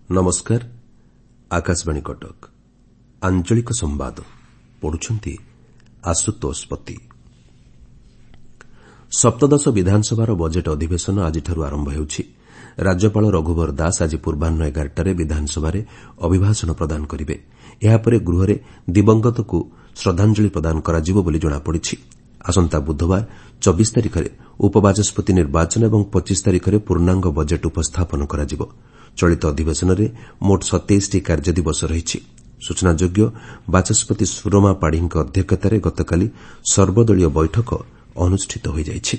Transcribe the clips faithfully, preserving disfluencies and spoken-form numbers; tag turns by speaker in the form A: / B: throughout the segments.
A: नमस्कार। आकाशवाणी कटक आंचलिक संवाद पढ़ुछंती आशुतोष पति। सप्तदश विधानसभार बजेट अधिवेशन आजिठारू आरंभ हेउछि। राज्यपाल रघुवर दास आज पूर्वाह्न एगारटारे विधानसभारे अभिभाषण प्रदान करिवे। एहापरे गृहरे दिवंगतको श्रद्धांजलि प्रदान कराजिବ ବୋଲି जଣାपଡ଼ିछि। आसंता बुधवार चौबीस तारिखरे उपबाचस्पति निर्वाचन एवं पच्चीस तारिखरे पूर्णांग बजेट उपस्थापन कराजिବ। चलित अधिवेशनरे मोट सत्ताईस टी कार्यदिवस रहिछि। सूचनायोग्य बाचस्पति सुरमा पाढ़ीଙ୍କ अध्यक्षतारे गतकाली सर्वदलीय बैठक अनुष्ठित ହୋଇଯାଇଛି।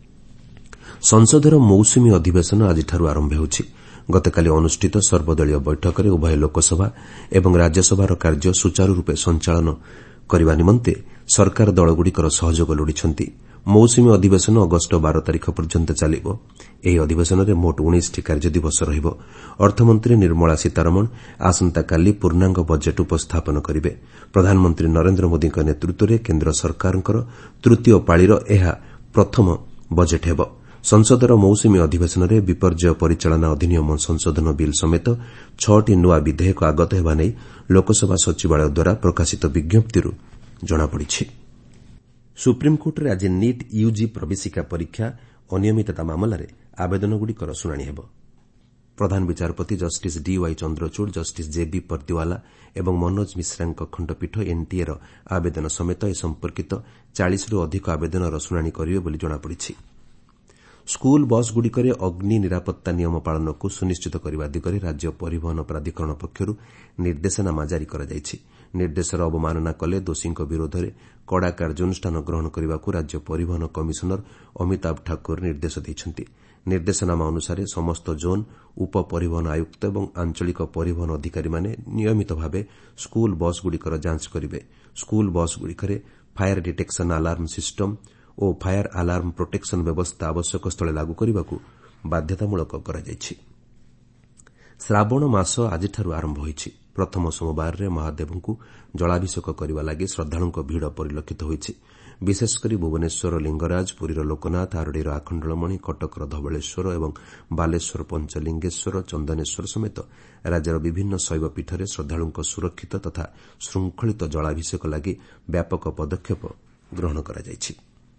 A: संसदर मौसुमी अधिवेशन आजिठारू आरंभ हेउछि। गतकाली अनुष्ठित सर्वदलीय बैठकरे उभय लोकसभा एवं राज्यसभार कार्य सुचारूरूपे संचालन କରିବା निमन्ते सरकार दलଗୁଡ଼ିକର ସହଯୋଗ ଲୋଡ଼ିଛନ୍ତି। मौसुमी अधिवेशन अगस्ट बारह तारिख पर्यंत चलिବ। ଏହି ଅଧିବେଶନରେ ମୋଟ उन्नीस ଟି କାର୍ଯ୍ୟଦିବସ ରହିବ। ଅର୍ଥମନ୍ତ୍ରୀ ନିର୍ମଳା ସୀତାରମଣ ଆସନ୍ତାକାଲି ପୂର୍ଣ୍ଣାଙ୍ଗ ବଜେଟ୍ ଉପସ୍ଥାପନ କରିବେ। ପ୍ରଧାନମନ୍ତ୍ରୀ ନରେନ୍ଦ୍ର ମୋଦିଙ୍କ ନେତୃତ୍ୱରେ କେନ୍ଦ୍ର ସରକାରଙ୍କର ତୃତୀୟ ପାଳିର ଏହା ପ୍ରଥମ ବଜେଟ୍ ହେବ। ସଂସଦର ମୌସୁମୀ ଅଧିବେଶନରେ ବିପର୍ଯ୍ୟୟ ପରିଚାଳନା ଅଧିନିୟମ ସଂଶୋଧନ ବିଲ୍ ସମେତ ଛଅଟି ନୂଆ ବିଧେୟକ ଆଗତ ହେବା ନେଇ ଲୋକସଭା ସଚିବାଳୟ ଦ୍ୱାରା ପ୍ରକାଶିତ ବିଜ୍ଞପ୍ତିରୁ ଜଣାପଡ଼ିଛି। ସୁପ୍ରିମକୋର୍ଟରେ ଆଜି ନିଟ୍ ୟୁଜି ପ୍ରବେଶିକା ପରୀକ୍ଷା ଅନିୟମିତତା ମାମଲାରେ ଆବେଦନଗୁଡ଼ିକର ଶୁଣାଣି ହେବ। ପ୍ରଧାନ ବିଚାରପତି justice D Y Chandrachud, justice J B Pardiwala ଏବଂ ମନୋଜ ମିଶ୍ରାଙ୍କ ଖଣ୍ଡପୀଠ ଏନ୍ଟିଏର ଆବେଦନ ସମେତ ଏ ସମ୍ପର୍କିତ ଚାଳିଶରୁ ଅଧିକ ଆବେଦନର ଶୁଣାଣି କରିବେ ବୋଲି ଜଣାପଡ଼ିଛି। ସ୍କୁଲ ବସ୍ଗୁଡ଼ିକରେ ଅଗ୍ନି ନିରାପତ୍ତା ନିୟମ ପାଳନକୁ ସୁନିଶ୍ଚିତ କରିବା ଦିଗରେ ରାଜ୍ୟ ପରିବହନ ପ୍ରାଧିକରଣ ପକ୍ଷରୁ ନିର୍ଦ୍ଦେଶନାମା ଜାରି କରାଯାଇଛି। ନିର୍ଦ୍ଦେଶର ଅବମାନନା କଲେ ଦୋଷୀଙ୍କ ବିରୋଧରେ କଡ଼ା କାର୍ଯ୍ୟାନୁଷ୍ଠାନ ଗ୍ରହଣ କରିବାକୁ ରାଜ୍ୟ ପରିବହନ କମିଶନର ଅମିତାଭ ଠାକୁର ନିର୍ଦ୍ଦେଶ ଦେଇଛନ୍ତି। ନିର୍ଦ୍ଦେଶନାମା ଅନୁସାରେ ସମସ୍ତ ଜୋନ୍ ଉପ ପରିବହନ ଆୟୁକ୍ତ ଏବଂ ଆଞ୍ଚଳିକ ପରିବହନ ଅଧିକାରୀମାନେ ନିୟମିତ ଭାବେ ସ୍କୁଲ ବସ୍ଗୁଡ଼ିକର ଯାଞ୍ଚ କରିବେ। ସ୍କୁଲ ବସ୍ଗୁଡ଼ିକରେ ଫାୟାର ଡିଟେକ୍ସନ ଆଲାର୍ମ ସିଷ୍ଟମ ଓ ଫାୟାର ଆଲାର୍ମ ପ୍ରୋଟେକ୍ସନ ବ୍ୟବସ୍ଥା ଆବଶ୍ୟକ ସ୍ଥଳେ ଲାଗୁ କରିବାକୁ ବାଧ୍ୟତାମୂଳକ କରାଯାଇଛି। ଶ୍ରାବଣ ମାସ ଆଜିଠାରୁ ଆରମ୍ଭ ହୋଇଛି। ପ୍ରଥମ ସୋମବାରରେ ମହାଦେବଙ୍କୁ ଜଳାଭିଷେକ କରିବା ଲାଗି ଶ୍ରଦ୍ଧାଳୁଙ୍କ ଭିଡ଼ ପରିଲକ୍ଷିତ ହୋଇଛି। ବିଶେଷକରି ଭୁବନେଶ୍ୱର ଲିଙ୍ଗରାଜ, ପୁରୀର ଲୋକନାଥ, ଆରଡ଼ିର ଆଖଣ୍ଡଳମଣି, କଟକର ଧବଳେଶ୍ୱର ଏବଂ ବାଲେଶ୍ୱର ପଞ୍ଚଲିଙ୍ଗେଶ୍ୱର, ଚନ୍ଦନେଶ୍ୱର ସମେତ ରାଜ୍ୟର ବିଭିନ୍ନ ଶୈବପୀଠରେ ଶ୍ରଦ୍ଧାଳୁଙ୍କ ସୁରକ୍ଷିତ ତଥା ଶୃଙ୍ଖଳିତ ଜଳାଭିଷେକ ଲାଗି ବ୍ୟାପକ ପଦକ୍ଷେପ ଗ୍ରହଣ କରାଯାଇଛି।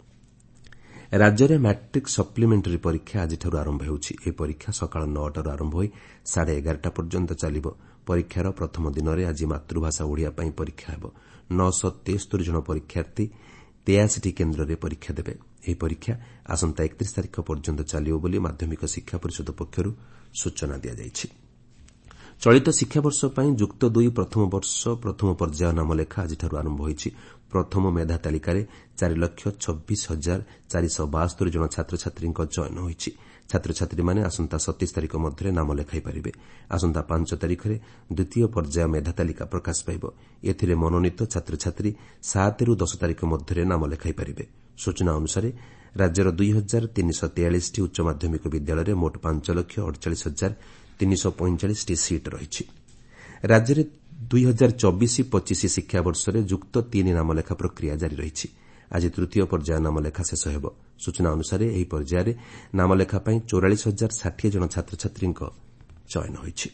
A: ରାଜ୍ୟରେ ମାଟ୍ରିକ୍ ସପ୍ଲିମେଣ୍ଟାରୀ ପରୀକ୍ଷା ଆଜିଠାରୁ ଆରମ୍ଭ ହେଉଛି। ଏହି ପରୀକ୍ଷା ସକାଳ ନଅଟାରୁ ଆରମ୍ଭ ହୋଇ ସାଢ଼େ ଏଗାରଟା ପର୍ଯ୍ୟନ୍ତ ଚାଲିବ। ପରୀକ୍ଷାର ପ୍ରଥମ ଦିନରେ ଆଜି ମାତୃଭାଷା ଓଡ଼ିଆ ପାଇଁ ପରୀକ୍ଷା ହେବ। ନଅଶହ ତେସ୍ତରୀ ଜଣ ପରୀକ୍ଷାର୍ଥୀ ତେୟାଅଶୀଟି କେନ୍ଦ୍ରରେ ପରୀକ୍ଷା ଦେବେ। ଏହି ପରୀକ୍ଷା ଆସନ୍ତା ଏକତିରିଶ ତାରିଖ ପର୍ଯ୍ୟନ୍ତ ଚାଲିବ ବୋଲି ମାଧ୍ୟମିକ ଶିକ୍ଷା ପରିଷଦ ପକ୍ଷରୁ ସୂଚନା ଦିଆଯାଇଛି। ଚଳିତ ଶିକ୍ଷାବର୍ଷ ପାଇଁ ଯୁକ୍ତ ଦୁଇ ପ୍ରଥମ ବର୍ଷ ପ୍ରଥମ ପର୍ଯ୍ୟାୟ ନାମଲେଖା ଆଜିଠାରୁ ଆରମ୍ଭ ହୋଇଛି। ପ୍ରଥମ ମେଧା ତାଲିକାରେ ଚାରି ଲକ୍ଷ ଛବିଶ ହଜାର ଚାରିଶହ ବାସ୍ତରୀ ଜଣ ଛାତ୍ରଛାତ୍ରୀଙ୍କ ଚୟନ ହୋଇଛି। ଛାତ୍ରଛାତ୍ରୀମାନେ ଆସନ୍ତା ସତେଇଶ ତାରିଖ ମଧ୍ୟରେ ନାମ ଲେଖାଇ ପାରିବେ। ଆସନ୍ତା ପାଞ୍ଚ ତାରିଖରେ ଦ୍ୱିତୀୟ ପର୍ଯ୍ୟାୟ ମେଧା ତାଲିକା ପ୍ରକାଶ ପାଇବ। ଏଥିରେ ମନୋନୀତ ଛାତ୍ରଛାତ୍ରୀ ସାତରୁ ଦଶ ତାରିଖ ମଧ୍ୟରେ ନାମ ଲେଖାଇ ପାରିବେ। ସୂଚନା ଅନୁସାରେ ରାଜ୍ୟର ଦୁଇ ହଜାର ତିନିଶହ ତେୟାଳିଶଟି ଉଚ୍ଚ ମାଧ୍ୟମିକ ବିଦ୍ୟାଳୟରେ ମୋଟ ପାଞ୍ଚ ଲକ୍ଷ ଅଡ଼ଚାଳିଶ ହଜାର ତିନିଶହ ପଇଁଚାଳିଶଟି ସିଟ୍ ରହିଛି। ରାଜ୍ୟରେ ଦୁଇ ହଜାର ଚବିଶ ପଚିଶ ଶିକ୍ଷାବର୍ଷରେ ଯୁକ୍ତ ତିନି ନାମଲେଖା ପ୍ରକ୍ରିୟା ଜାରି ରହିଛି। ଆଜି ତୃତୀୟ ପର୍ଯ୍ୟାୟ ନାମଲେଖା ଶେଷ ହେବ। ସୂଚନା ଅନୁସାରେ ଏହି ପର୍ଯ୍ୟାୟରେ ନାମଲେଖା ପାଇଁ ଚଉରାଳିଶ ହଜାର ଷାଠିଏ ଜଣ ଛାତ୍ରଛାତ୍ରୀଙ୍କ ଚୟନ ହୋଇଛି।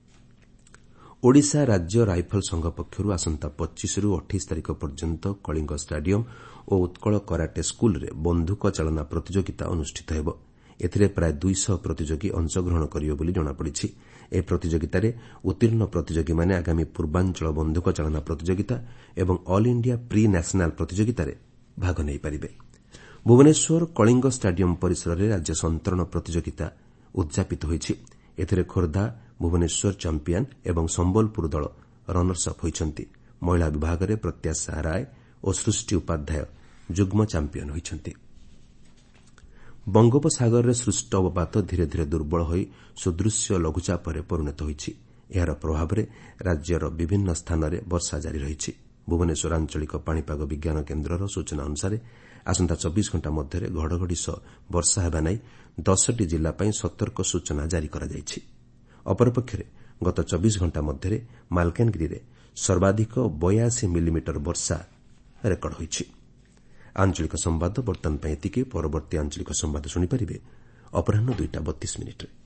A: ଓଡ଼ିଶା ରାଜ୍ୟ ରାଇଫଲ ସଂଘ ପକ୍ଷରୁ ଆସନ୍ତା ପଚିଶରୁ ଅଠେଇଶ ତାରିଖ ପର୍ଯ୍ୟନ୍ତ କଳିଙ୍ଗ ଷ୍ଟାଡିୟମ ଓ ଉତ୍କଳ କରାଟେ ସ୍କୁଲରେ ବନ୍ଧୁକ ଚାଳନା ପ୍ରତିଯୋଗିତା ଅନୁଷ୍ଠିତ ହେବ। ଏଥିରେ ପ୍ରାୟ ଦୁଇଶହ ପ୍ରତିଯୋଗୀ ଅଂଶଗ୍ରହଣ କରିବେ ବୋଲି ଜଣାପଡ଼ିଛି। ଏହି ପ୍ରତିଯୋଗିତାରେ ଉତ୍ତୀର୍ଣ୍ଣ ପ୍ରତିଯୋଗୀମାନେ ଆଗାମୀ ପୂର୍ବାଞ୍ଚଳ ବନ୍ଧୁକ ଚାଳନା ପ୍ରତିଯୋଗିତା ଏବଂ ଅଲ୍ ଇଣ୍ଡିଆ ପ୍ରି ନ୍ୟାସନାଲ ପ୍ରତିଯୋଗିତାରେ ଭାଗ ନେଇପାରିବେ। ଭୁବନେଶ୍ୱର କଳିଙ୍ଗ ଷ୍ଟାଡିୟମ ପରିସରରେ ରାଜ୍ୟ ସନ୍ତରଣ ପ୍ରତିଯୋଗିତା ଉଦ୍ଯାପିତ ହୋଇଛି। ଏଥିରେ ଖୋର୍ଦ୍ଧା, ଭୁବନେଶ୍ୱର ଚାମ୍ପିୟନ ଏବଂ ସମ୍ବଲପୁର ଦଳ ରନର୍ସ ଅପ୍ ହୋଇଛନ୍ତି। ମହିଳା ବିଭାଗରେ ପ୍ରତ୍ୟାଶା ରାୟ ଓ ସୃଷ୍ଟି ଉପାଧ୍ୟାୟ ଯୁଗ୍ମ ଚାମ୍ପିୟନ ହୋଇଛନ୍ତି। ବଙ୍ଗୋପସାଗରରେ ସୃଷ୍ଟ ଅବପାତ ଧୀରେ ଧୀରେ ଦୁର୍ବଳ ହୋଇ ସୁଦୃଶ୍ୟ ଲଘୁଚାପରେ ପରିଣତ ହୋଇଛି। ଏହାର ପ୍ରଭାବରେ ରାଜ୍ୟର ବିଭିନ୍ନ ସ୍ଥାନରେ ବର୍ଷା ଜାରି ରହିଛି। ଭୁବନେଶ୍ୱର ଆଞ୍ଚଳିକ ପାଣିପାଗ ବିଜ୍ଞାନ କେନ୍ଦ୍ରର ସୂଚନା ଅନୁସାରେ ଆସନ୍ତା ଚବିଶ ଘଣ୍ଟା ମଧ୍ୟରେ ଘଡ଼ଘଡ଼ି ସହ ବର୍ଷା ହେବା ନେଇ ଦଶଟି ଜିଲ୍ଲା ପାଇଁ ସତର୍କ ସୂଚନା ଜାରି କରାଯାଇଛି। ଅପରପକ୍ଷରେ ଗତ ଚବିଶ ଘଣ୍ଟା ମଧ୍ୟରେ ମାଲକାନଗିରିରେ ସର୍ବାଧିକ ବୟାଅଶୀ ମିଲିମିଟର ବର୍ଷା ରେକର୍ଡ ହୋଇଛି। ଆଞ୍ଚଳିକ ସମ୍ବାଦ ବର୍ତ୍ତମାନ ପାଇଁ ଏତିକି। ପରବର୍ତ୍ତୀ ଆଞ୍ଚଳିକ ସମ୍ବାଦ ଶୁଣିପାରିବେ ଅପରାହ୍ନ ଦୁଇଟା ବତିଶ ମିନିଟ୍ରେ।